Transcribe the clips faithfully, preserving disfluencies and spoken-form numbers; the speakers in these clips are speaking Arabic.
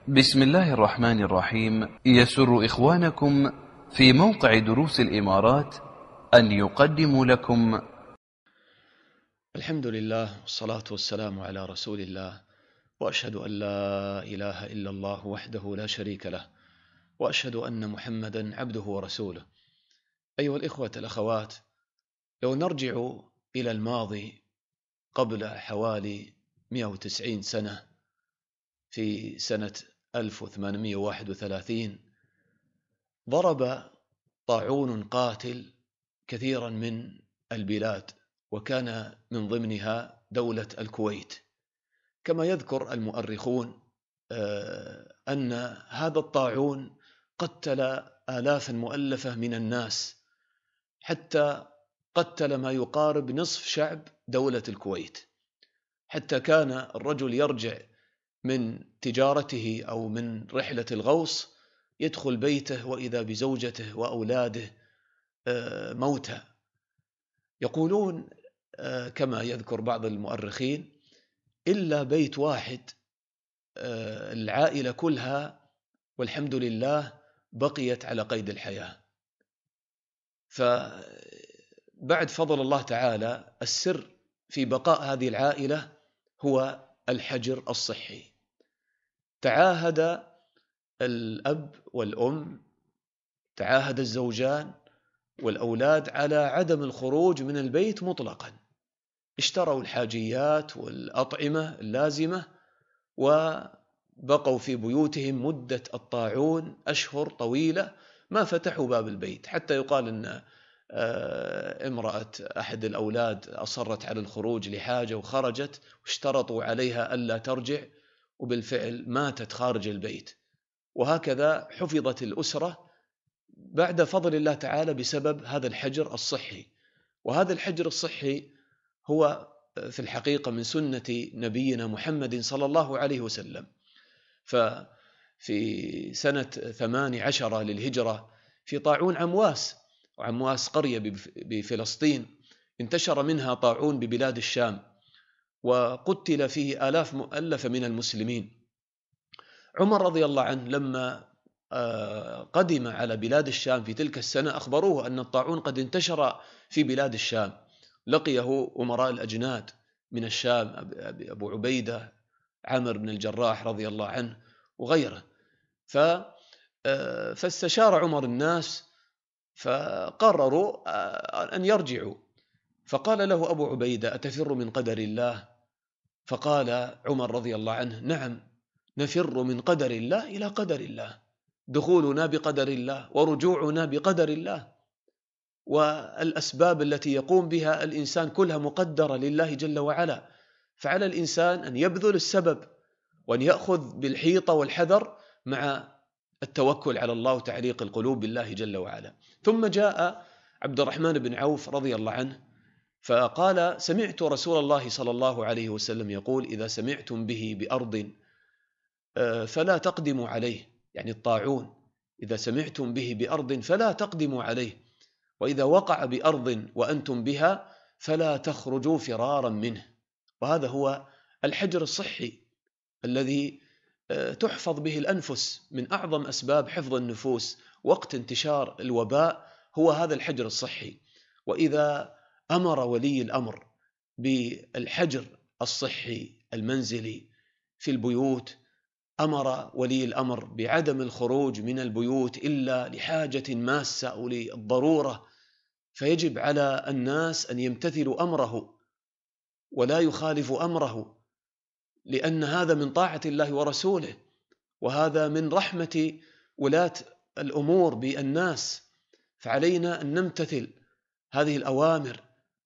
بسم الله الرحمن الرحيم. يسر إخوانكم في موقع دروس الإمارات أن يقدموا لكم الحمد لله والصلاة والسلام على رسول الله، وأشهد أن لا إله إلا الله وحده لا شريك له، وأشهد أن محمدا عبده ورسوله. أيها الإخوة الأخوات، لو نرجع إلى الماضي قبل حوالي مئة وتسعين سنة، في سنة ألف وثمانمئة وواحد وثلاثين ضرب طاعون قاتل كثيرا من البلاد، وكان من ضمنها دولة الكويت. كما يذكر المؤرخون أن هذا الطاعون قتل آلافا مؤلفة من الناس، حتى قتل ما يقارب نصف شعب دولة الكويت، حتى كان الرجل يرجع من تجارته أو من رحلة الغوص يدخل بيته وإذا بزوجته وأولاده موتى. يقولون كما يذكر بعض المؤرخين إلا بيت واحد العائلة كلها والحمد لله بقيت على قيد الحياة. فبعد فضل الله تعالى السر في بقاء هذه العائلة هو الحجر الصحي. تعاهد الأب والأم، تعاهد الزوجان والأولاد على عدم الخروج من البيت مطلقا. اشتروا الحاجيات والأطعمة اللازمة وبقوا في بيوتهم مدة الطاعون أشهر طويلة، ما فتحوا باب البيت، حتى يقال أن امرأة أحد الأولاد أصرت على الخروج لحاجة وخرجت واشترطوا عليها ألا ترجع، وبالفعل ماتت خارج البيت. وهكذا حفظت الأسرة بعد فضل الله تعالى بسبب هذا الحجر الصحي. وهذا الحجر الصحي هو في الحقيقة من سنة نبينا محمد صلى الله عليه وسلم. ففي سنة ثمان عشر للهجرة في طاعون عمواس، وعمواس قرية بفلسطين انتشر منها طاعون ببلاد الشام، وقتل فيه آلاف مؤلفة من المسلمين. عمر رضي الله عنه لما قدم على بلاد الشام في تلك السنة أخبروه أن الطاعون قد انتشر في بلاد الشام. لقيه أمراء الأجناد من الشام، أبو عبيدة، عامر بن الجراح رضي الله عنه وغيره. فاستشار عمر الناس فقرروا أن يرجعوا. فقال له أبو عبيدة: أتفر من قدر الله؟ فقال عمر رضي الله عنه: نعم، نفر من قدر الله إلى قدر الله، دخولنا بقدر الله ورجوعنا بقدر الله، والأسباب التي يقوم بها الإنسان كلها مقدرة لله جل وعلا. فعلى الإنسان أن يبذل السبب وأن يأخذ بالحيطة والحذر مع التوكل على الله وتعليق القلوب بالله جل وعلا. ثم جاء عبد الرحمن بن عوف رضي الله عنه فقال: سمعت رسول الله صلى الله عليه وسلم يقول: إذا سمعتم به بأرض فلا تقدموا عليه، يعني الطاعون، إذا سمعتم به بأرض فلا تقدموا عليه، وإذا وقع بأرض وأنتم بها فلا تخرجوا فرارا منه. وهذا هو الحجر الصحي الذي تحفظ به الأنفس. من أعظم أسباب حفظ النفوس وقت انتشار الوباء هو هذا الحجر الصحي. وإذا أمر ولي الأمر بالحجر الصحي المنزلي في البيوت، أمر ولي الأمر بعدم الخروج من البيوت إلا لحاجة ماسة أو للضرورة، فيجب على الناس أن يمتثلوا أمره ولا يخالفوا أمره، لأن هذا من طاعة الله ورسوله، وهذا من رحمة ولاة الأمور بالناس. فعلينا أن نمتثل هذه الأوامر.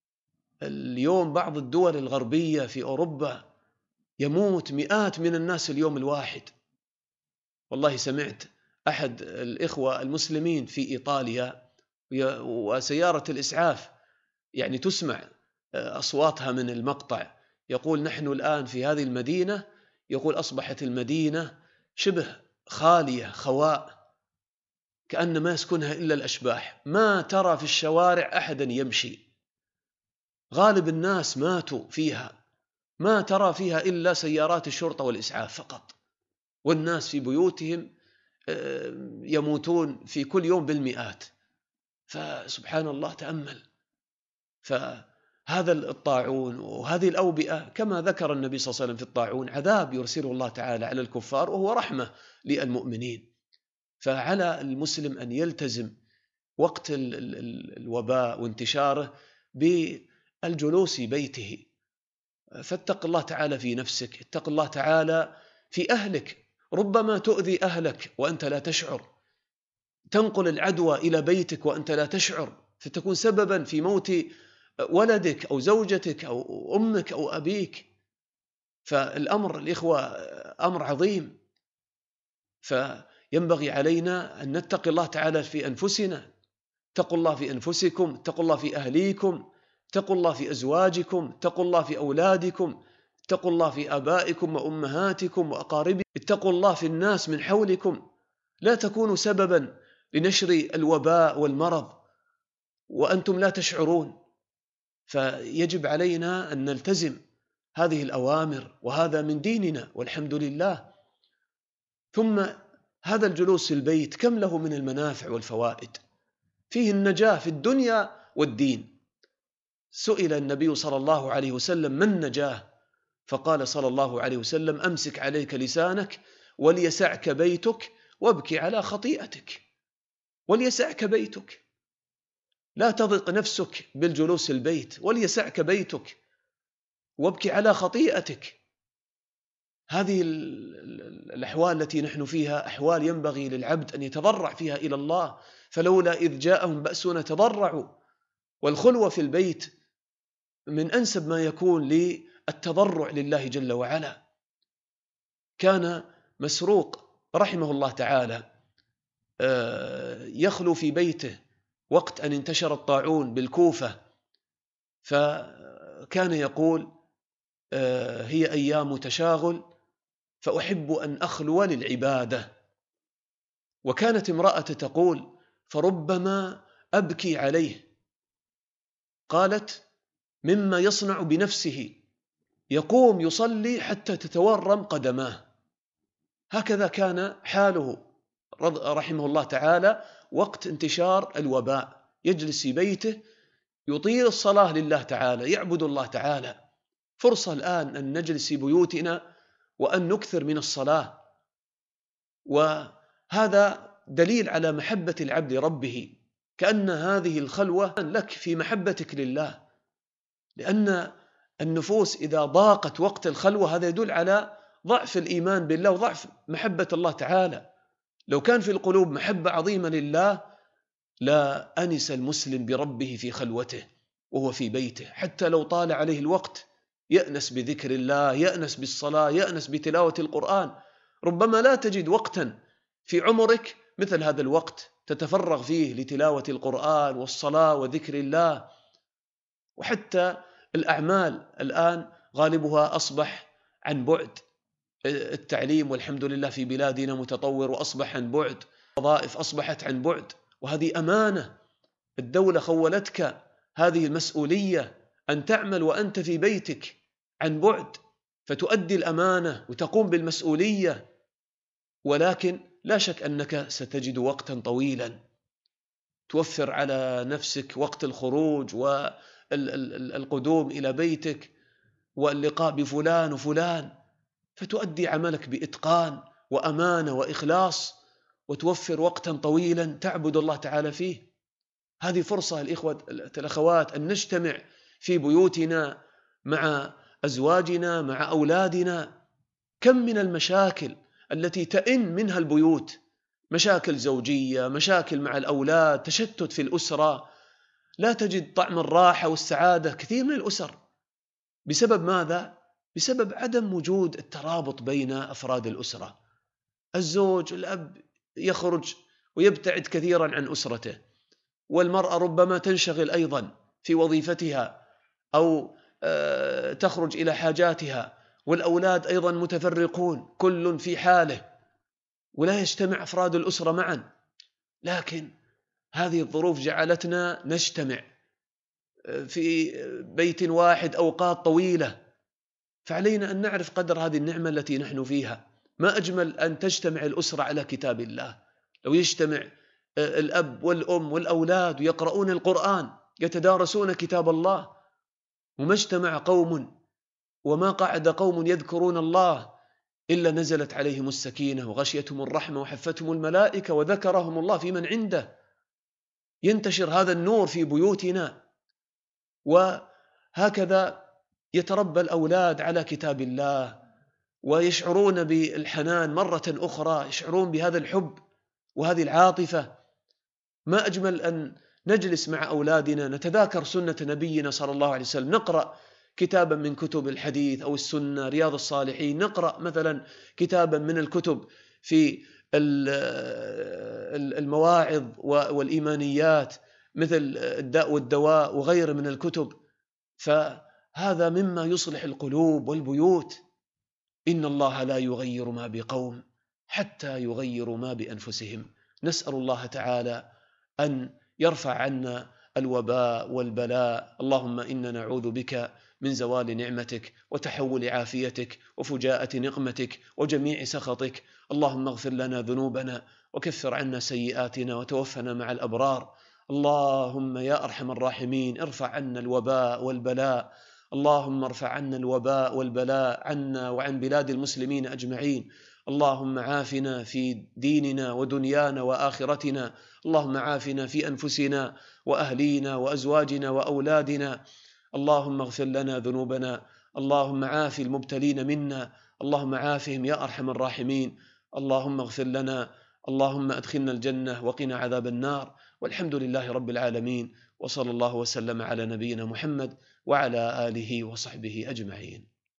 اليوم بعض الدول الغربية في أوروبا يموت مئات من الناس اليوم الواحد. والله سمعت أحد الإخوة المسلمين في إيطاليا وسيارة الإسعاف يعني تسمع أصواتها من المقطع، يقول: نحن الآن في هذه المدينة، يقول أصبحت المدينة شبه خالية خواء، كأن ما يسكنها إلا الأشباح، ما ترى في الشوارع أحدا يمشي، غالب الناس ماتوا فيها، ما ترى فيها إلا سيارات الشرطة والإسعاف فقط. والناس في بيوتهم يموتون في كل يوم بالمئات. فسبحان الله، تأمل. فهذا الطاعون وهذه الأوبئة كما ذكر النبي صلى الله عليه وسلم في الطاعون عذاب يرسله الله تعالى على الكفار وهو رحمة للمؤمنين. فعلى المسلم أن يلتزم وقت الوباء وانتشاره بالجلوس في بيته. فاتق الله تعالى في نفسك، اتق الله تعالى في أهلك. ربما تؤذي أهلك وأنت لا تشعر، تنقل العدوى إلى بيتك وأنت لا تشعر، فتكون سببا في موت ولدك أو زوجتك أو أمك أو أبيك. فالأمر الإخوة أمر عظيم. فينبغي علينا أن نتقي الله تعالى في أنفسنا. اتقوا الله في أنفسكم، اتقوا الله في أهليكم، اتقوا الله في أزواجكم، اتقوا الله في أولادكم، اتقوا الله في آبائكم وأمهاتكم وأقاربكم، اتقوا الله في الناس من حولكم. لا تكونوا سببا لنشر الوباء والمرض وأنتم لا تشعرون. فيجب علينا أن نلتزم هذه الأوامر، وهذا من ديننا والحمد لله. ثم هذا الجلوس في البيت كم له من المنافع والفوائد، فيه النجاة في الدنيا والدين. سئل النبي صلى الله عليه وسلم ما النجاة؟ فقال صلى الله عليه وسلم: أمسك عليك لسانك وليسعك بيتك وابكي على خطيئتك. وليسعك بيتك، لا تضق نفسك بالجلوس في البيت، وليسعك بيتك وابكي على خطيئتك. هذه الأحوال التي نحن فيها أحوال ينبغي للعبد أن يتضرع فيها إلى الله. فلولا إذ جاءهم بأسنا تضرعوا. والخلوة في البيت من أنسب ما يكون للتضرع لله جل وعلا. كان مسروق رحمه الله تعالى يخلو في بيته وقت أن انتشر الطاعون بالكوفة، فكان يقول: هي أيام تشاغل فأحب أن أخلو للعبادة. وكانت امرأة تقول: فربما أبكي عليه. قالت: مما يصنع بنفسه، يقوم يصلي حتى تتورم قدماه. هكذا كان حاله رحمه الله تعالى وقت انتشار الوباء، يجلس في بيته يطيل الصلاة لله تعالى، يعبد الله تعالى. فرصة الآن أن نجلس في بيوتنا وأن نكثر من الصلاة، وهذا دليل على محبة العبد لربه، كأن هذه الخلوة لك في محبتك لله. لأن النفوس إذا ضاقت وقت الخلوة هذا يدل على ضعف الإيمان بالله وضعف محبة الله تعالى. لو كان في القلوب محبة عظيمة لله لا أنس المسلم بربه في خلوته وهو في بيته، حتى لو طال عليه الوقت يأنس بذكر الله، يأنس بالصلاة، يأنس بتلاوة القرآن. ربما لا تجد وقتا في عمرك مثل هذا الوقت تتفرغ فيه لتلاوة القرآن والصلاة وذكر الله. وحتى الأعمال الآن غالبها أصبح عن بعد. التعليم والحمد لله في بلادنا متطور وأصبح عن بعد، وظائف أصبحت عن بعد، وهذه أمانة. الدولة خولتك هذه المسؤولية أن تعمل وأنت في بيتك عن بعد، فتؤدي الأمانة وتقوم بالمسؤولية. ولكن لا شك أنك ستجد وقتا طويلا توفر على نفسك وقت الخروج والقدوم إلى بيتك واللقاء بفلان وفلان، فتؤدي عملك بإتقان وأمانة وإخلاص، وتوفر وقتا طويلا تعبد الله تعالى فيه. هذه فرصة الإخوة الأخوات أن نجتمع في بيوتنا مع أزواجنا مع أولادنا. كم من المشاكل التي تئن منها البيوت، مشاكل زوجية، مشاكل مع الأولاد، تشتت في الأسرة، لا تجد طعم الراحة والسعادة. كثير من الأسر بسبب ماذا؟ بسبب عدم وجود الترابط بين أفراد الأسرة. الزوج الأب يخرج ويبتعد كثيرا عن أسرته، والمرأة ربما تنشغل أيضا في وظيفتها أو تخرج إلى حاجاتها، والأولاد أيضا متفرقون كل في حاله، ولا يجتمع أفراد الأسرة معا. لكن هذه الظروف جعلتنا نجتمع في بيت واحد أوقات طويلة، فعلينا أن نعرف قدر هذه النعمة التي نحن فيها، ما أجمل أن تجتمع الأسرة على كتاب الله. لو يجتمع الأب والأم والأولاد يقرؤون القرآن يتدارسون كتاب الله، وما اجتمع قوم وما قعد قوم يذكرون الله إلا نزلت عليهم السكينة وغشيتهم الرحمة وحفتهم الملائكة وذكرهم الله في من عنده. ينتشر هذا النور في بيوتنا، وهكذا يتربى الأولاد على كتاب الله ويشعرون بالحنان مرة أخرى، يشعرون بهذا الحب وهذه العاطفة. ما أجمل أن نجلس مع أولادنا نتذاكر سنة نبينا صلى الله عليه وسلم، نقرأ كتابا من كتب الحديث أو السنة، رياض الصالحين، نقرأ مثلا كتابا من الكتب في المواعظ والإيمانيات مثل الداء والدواء وغيره من الكتب، فهذا مما يصلح القلوب والبيوت. إن الله لا يغير ما بقوم حتى يغيروا ما بأنفسهم. نسأل الله تعالى أن يرفع عنا الوباء والبلاء. اللهم إنا نعوذ بك من زوال نعمتك وتحول عافيتك وفجاءة نقمتك وجميع سخطك. اللهم اغفر لنا ذنوبنا وكفر عنا سيئاتنا وتوفنا مع الأبرار. اللهم يا أرحم الراحمين ارفع عنا الوباء والبلاء. اللهم ارفع عنا الوباء والبلاء عنا وعن بلاد المسلمين أجمعين. اللهم عافنا في ديننا ودنيانا وآخرتنا. اللهم عافنا في أنفسنا وأهلينا وأزواجنا وأولادنا. اللهم اغفر لنا ذنوبنا. اللهم عاف المبتلين منا. اللهم عافهم يا أرحم الراحمين. اللهم اغفر لنا. اللهم أدخلنا الجنة وقنا عذاب النار. والحمد لله رب العالمين، وصلى الله وسلم على نبينا محمد وعلى آله وصحبه أجمعين.